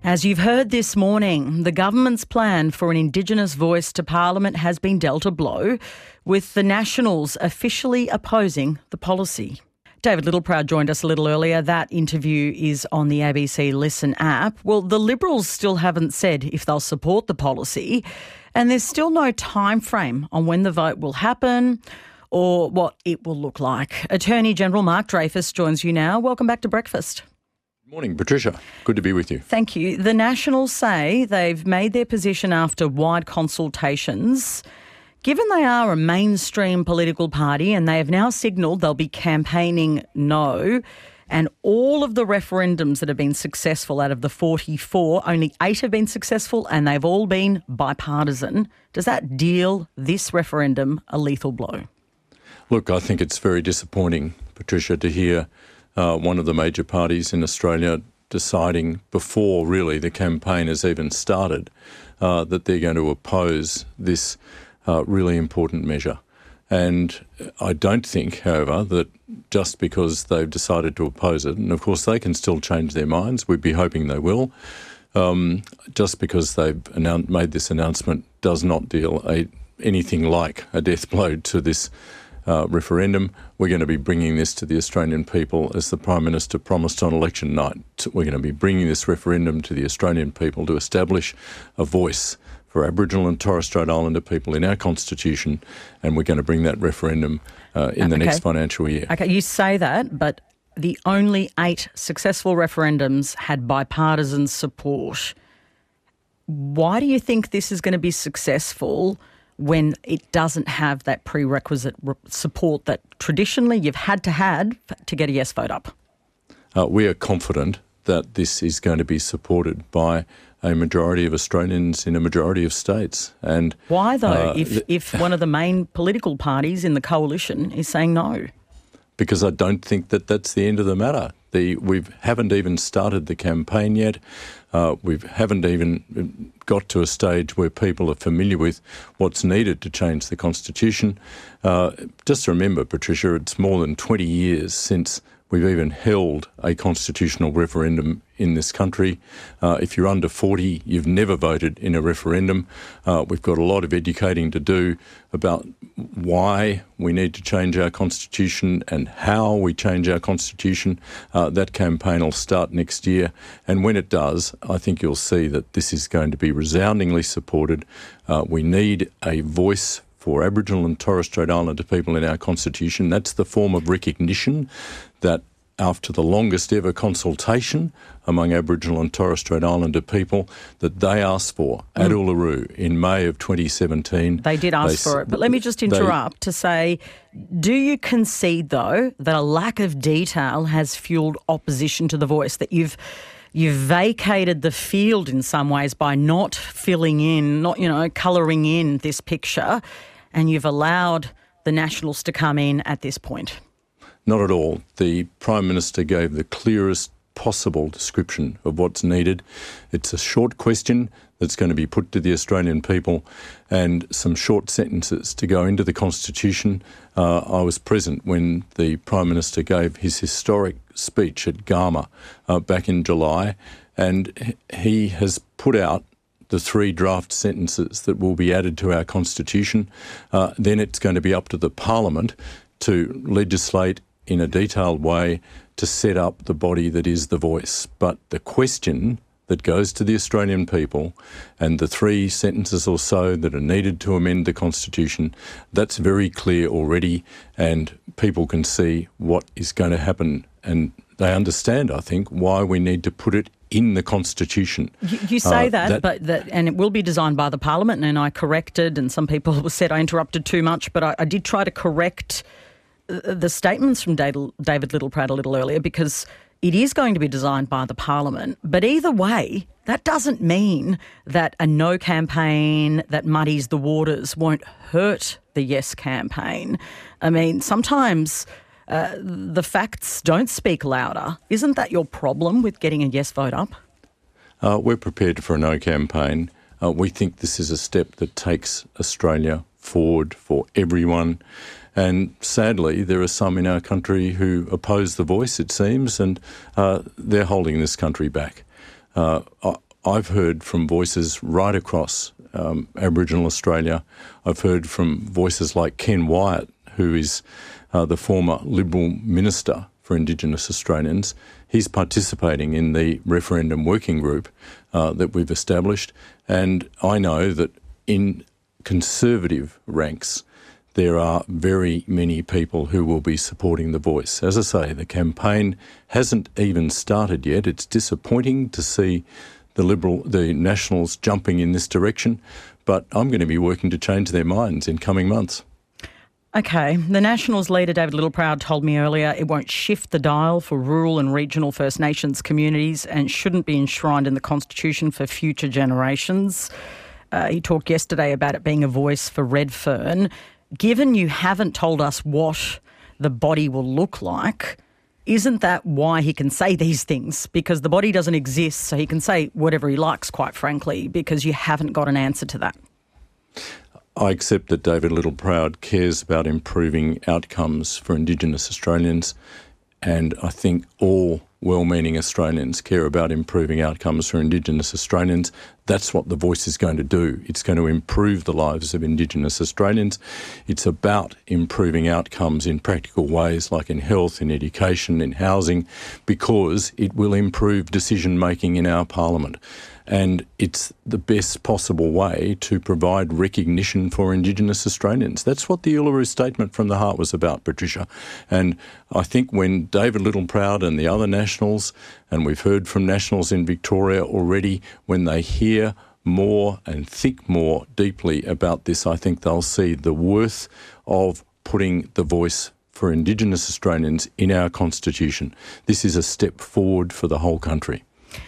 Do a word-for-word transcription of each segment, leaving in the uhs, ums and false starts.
As you've heard this morning, the government's plan for an Indigenous voice to Parliament has been dealt a blow, with the Nationals officially opposing the policy. David Littleproud joined us a little earlier. That interview is on the A B C Listen app. Well, the Liberals still haven't said if they'll support the policy, and there's still no time frame on when the vote will happen or what it will look like. Attorney General Mark Dreyfus joins you now. Welcome back to Breakfast. Morning, Patricia. Good to be with you. Thank you. The Nationals say they've made their position after wide consultations. Given they are a mainstream political party and they have now signalled they'll be campaigning no, and all of the referendums that have been successful out of the forty-four, only eight have been successful and they've all been bipartisan, does that deal this referendum a lethal blow? Look, I think it's very disappointing, Patricia, to hear Uh, one of the major parties in Australia deciding before really the campaign has even started uh, that they're going to oppose this uh, really important measure. And I don't think, however, that just because they've decided to oppose it, and of course they can still change their minds, we'd be hoping they will, um, just because they've annou- made this announcement does not deal a, anything like a death blow to this Uh, referendum. We're going to be bringing this to the Australian people as the Prime Minister promised on election night. We're going to be bringing this referendum to the Australian people to establish a voice for Aboriginal and Torres Strait Islander people in our Constitution, and we're going to bring that referendum uh, in the okay. next financial year. Okay, you say that, but the only eight successful referendums had bipartisan support. Why do you think this is going to be successful when it doesn't have that prerequisite re- support that traditionally you've had to had to get a yes vote up? Uh, we are confident that this is going to be supported by a majority of Australians in a majority of states. And why though, uh, if, th- if one of the main political parties in the coalition is saying no? Because I don't think that that's the end of the matter. The, we haven't even started the campaign yet. Uh, we haven't even got to a stage where people are familiar with what's needed to change the Constitution. Uh, just remember, Patricia, it's more than twenty years since we've even held a constitutional referendum in this country. Uh, if you're under forty, you've never voted in a referendum. Uh, we've got a lot of educating to do about why we need to change our Constitution and how we change our Constitution. Uh, that campaign will start next year. And when it does, I think you'll see that this is going to be resoundingly supported. Uh, we need a voice for Aboriginal and Torres Strait Islander people in our Constitution. That's the form of recognition that after the longest ever consultation among Aboriginal and Torres Strait Islander people that they asked for at mm. Uluru in May of twenty seventeen. They did ask they, for it. But let me just interrupt they, to say, do you concede, though, that a lack of detail has fuelled opposition to the voice, that you've You've vacated the field in some ways by not filling in, not, you know, colouring in this picture, and you've allowed the Nationals to come in at this point? Not at all. The Prime Minister gave the clearest possible description of what's needed. It's a short question that's going to be put to the Australian people and some short sentences to go into the Constitution. Uh, I was present when the Prime Minister gave his historic speech at Garma uh, back in July, and he has put out the three draft sentences that will be added to our Constitution. Uh, then it's going to be up to the Parliament to legislate in a detailed way to set up the body that is the voice. But the question that goes to the Australian people and the three sentences or so that are needed to amend the Constitution, that's very clear already, and people can see what is going to happen, and they understand, I think, why we need to put it in the Constitution. You, you say uh, that, that, but that, and it will be designed by the Parliament, and I corrected, and some people said I interrupted too much, but I, I did try to correct the statements from David Littleproud a little earlier, because it is going to be designed by the Parliament. But either way, that doesn't mean that a no campaign that muddies the waters won't hurt the yes campaign. I mean, sometimes uh, the facts don't speak louder. Isn't that your problem with getting a yes vote up? Uh, we're prepared for a no campaign. Uh, we think this is a step that takes Australia forward for everyone. And sadly, there are some in our country who oppose the voice, it seems, and uh, they're holding this country back. Uh, I've heard from voices right across um, Aboriginal Australia. I've heard from voices like Ken Wyatt, who is uh, the former Liberal Minister for Indigenous Australians. He's participating in the referendum working group uh, that we've established. And I know that in Conservative ranks, there are very many people who will be supporting the voice. As I say, the campaign hasn't even started yet. It's disappointing to see the Liberal, the Nationals jumping in this direction, but I'm going to be working to change their minds in coming months. Okay. The Nationals leader, David Littleproud, told me earlier it won't shift the dial for rural and regional First Nations communities and shouldn't be enshrined in the Constitution for future generations. Uh, he talked yesterday about it being a voice for Redfern. Given you haven't told us what the body will look like, isn't that why he can say these things? Because the body doesn't exist, so he can say whatever he likes, quite frankly, because you haven't got an answer to that. I accept that David Littleproud cares about improving outcomes for Indigenous Australians, and I think all well-meaning Australians care about improving outcomes for Indigenous Australians. That's what the voice is going to do. It's going to improve the lives of Indigenous Australians. It's about improving outcomes in practical ways like in health, in education, in housing, because it will improve decision-making in our parliament. And it's the best possible way to provide recognition for Indigenous Australians. That's what the Uluru Statement from the Heart was about, Patricia. And I think when David Littleproud and the other Nationals, and we've heard from Nationals in Victoria already, when they hear more and think more deeply about this, I think they'll see the worth of putting the voice for Indigenous Australians in our Constitution. This is a step forward for the whole country.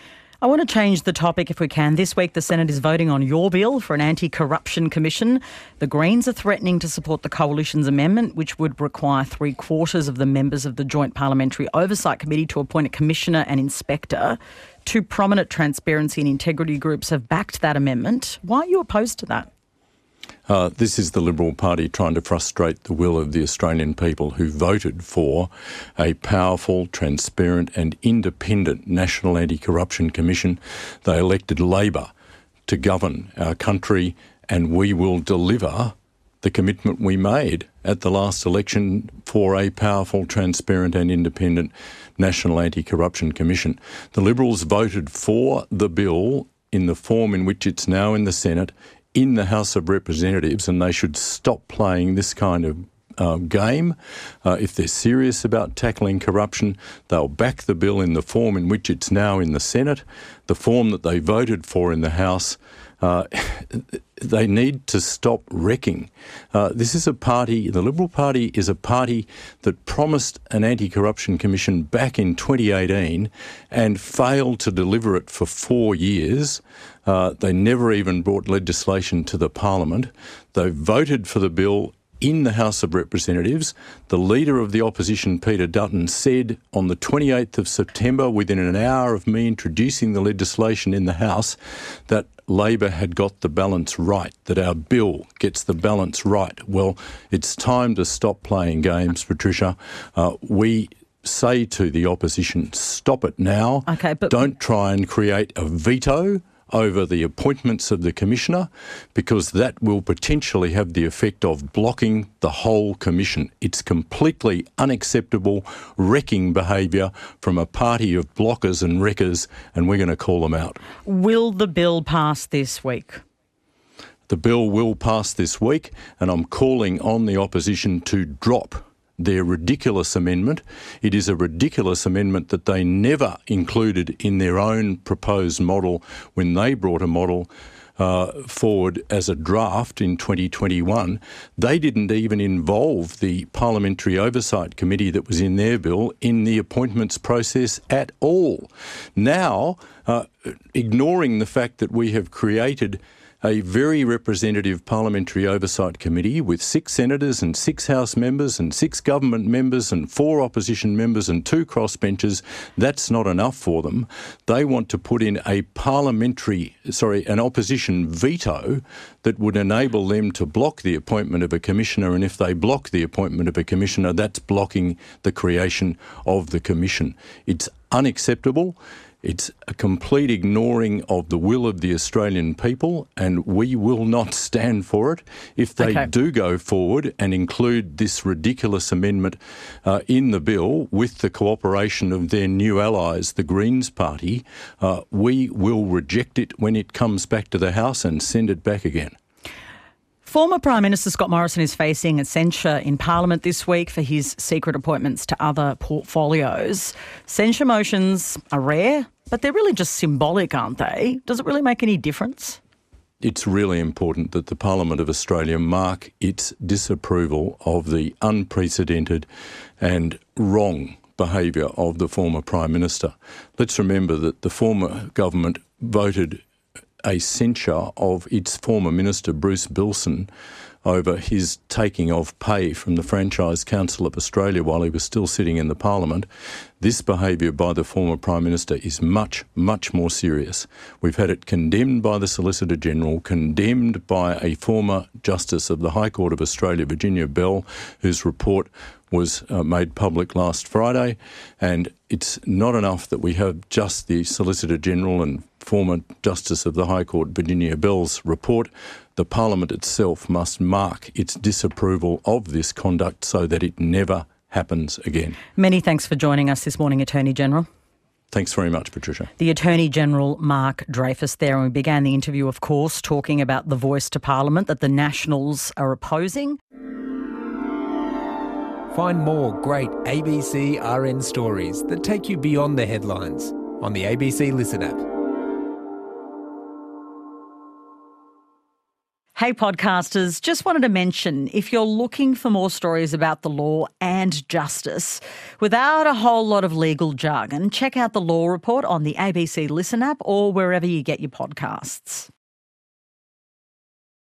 I want to change the topic if we can. This week the Senate is voting on your bill for an anti-corruption commission. The Greens are threatening to support the Coalition's amendment, which would require three quarters of the members of the Joint Parliamentary Oversight Committee to appoint a commissioner and inspector. Two prominent transparency and integrity groups have backed that amendment. Why are you opposed to that? Uh, this is the Liberal Party trying to frustrate the will of the Australian people who voted for a powerful, transparent and independent National Anti-Corruption Commission. They elected Labor to govern our country, and we will deliver the commitment we made at the last election for a powerful, transparent and independent National Anti-Corruption Commission. The Liberals voted for the bill in the form in which it's now in the Senate, in the House of Representatives, and they should stop playing this kind of uh, game. Uh, if they're serious about tackling corruption, they'll back the bill in the form in which it's now in the Senate, the form that they voted for in the House. Uh, they need to stop wrecking. Uh, this is a party, the Liberal Party is a party that promised an anti-corruption commission back in twenty eighteen and failed to deliver it for four years. Uh, they never even brought legislation to the Parliament. They voted for the bill in the House of Representatives. The Leader of the Opposition, Peter Dutton, said on the twenty-eighth of September, within an hour of me introducing the legislation in the House, that Labor had got the balance right, that our bill gets the balance right. Well, it's time to stop playing games, Patricia. Uh, we say to the opposition, stop it now. Okay, but don't try and create a veto over the appointments of the Commissioner, because that will potentially have the effect of blocking the whole Commission. It's completely unacceptable, wrecking behaviour from a party of blockers and wreckers, and we're going to call them out. Will the bill pass this week? The bill will pass this week, and I'm calling on the opposition to drop their ridiculous amendment. It is a ridiculous amendment that they never included in their own proposed model when they brought a model uh, forward as a draft in twenty twenty-one. They didn't even involve the Parliamentary Oversight Committee that was in their bill in the appointments process at all. Now, uh, ignoring the fact that we have created a very representative Parliamentary Oversight Committee with six senators and six House members and six government members and four opposition members and two crossbenchers. That's not enough for them. They want to put in a parliamentary, sorry, an opposition veto that would enable them to block the appointment of a commissioner, and if they block the appointment of a commissioner, that's blocking the creation of the commission. It's unacceptable. It's a complete ignoring of the will of the Australian people, and we will not stand for it. If they Okay. do go forward and include this ridiculous amendment uh, in the bill with the cooperation of their new allies, the Greens Party, uh, we will reject it when it comes back to the House and send it back again. Former Prime Minister Scott Morrison is facing a censure in Parliament this week for his secret appointments to other portfolios. Censure motions are rare, but they're really just symbolic, aren't they? Does it really make any difference? It's really important that the Parliament of Australia mark its disapproval of the unprecedented and wrong behaviour of the former Prime Minister. Let's remember that the former government voted a censure of its former minister, Bruce Bilson, over his taking of pay from the Franchise Council of Australia while he was still sitting in the Parliament. This behaviour by the former Prime Minister is much, much more serious. We've had it condemned by the Solicitor General, condemned by a former Justice of the High Court of Australia, Virginia Bell, whose report was uh, made public last Friday. And it's not enough that we have just the Solicitor General and former Justice of the High Court, Virginia Bell's report. The Parliament itself must mark its disapproval of this conduct so that it never happens again. Many thanks for joining us this morning, Attorney General. Thanks very much, Patricia. The Attorney General, Mark Dreyfus, there. And we began the interview, of course, talking about the voice to Parliament that the Nationals are opposing. Find more great A B C R N stories that take you beyond the headlines on the A B C Listen app. Hey podcasters, just wanted to mention, if you're looking for more stories about the law and justice without a whole lot of legal jargon, check out the Law Report on the A B C Listen app or wherever you get your podcasts.